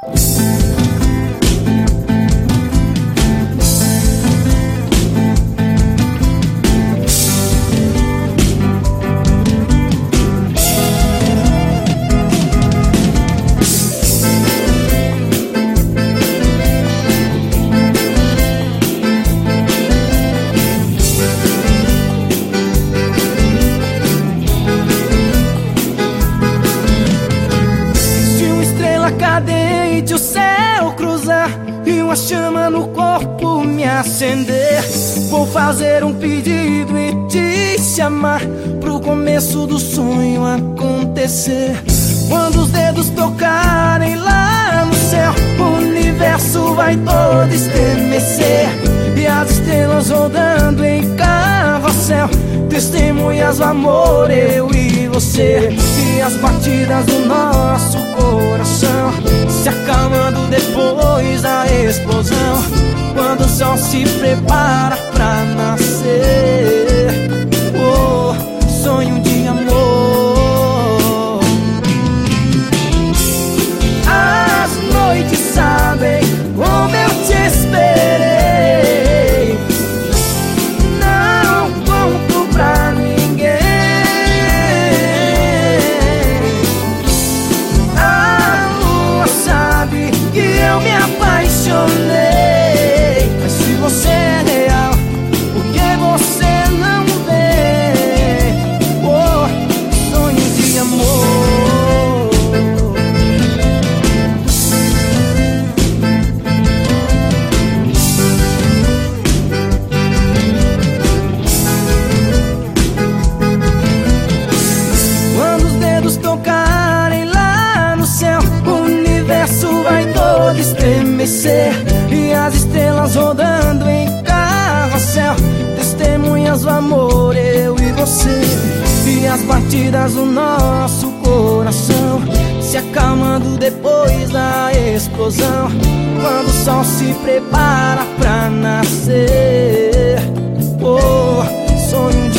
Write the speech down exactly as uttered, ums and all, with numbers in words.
Cadente o céu cruzar e uma chama no corpo me acender, vou fazer um pedido e te chamar pro começo do sonho acontecer. Quando os dedos tocarem lá no céu, o universo vai todo estremecer e as estrelas rodando em carrossel, testemunhas do amor, eu e você. E as batidas do nosso coração se acalmando depois da explosão, quando o sol se prepara pra nascer. Oh, sonho de amor. As noites sabem como eu te esperei, não conto pra ninguém. A lua sabe que eu me apaixonei, mas se você é real, por que você não vê? Oh, sonho de amor. Quando os dedos tocarem lá no céu, o universo vai todo estremecer e as estrelas rodando em carrossel, testemunhas do amor, eu e você. E as batidas do nosso coração se acalmando depois da explosão, quando o sol se prepara pra nascer. Oh, sonho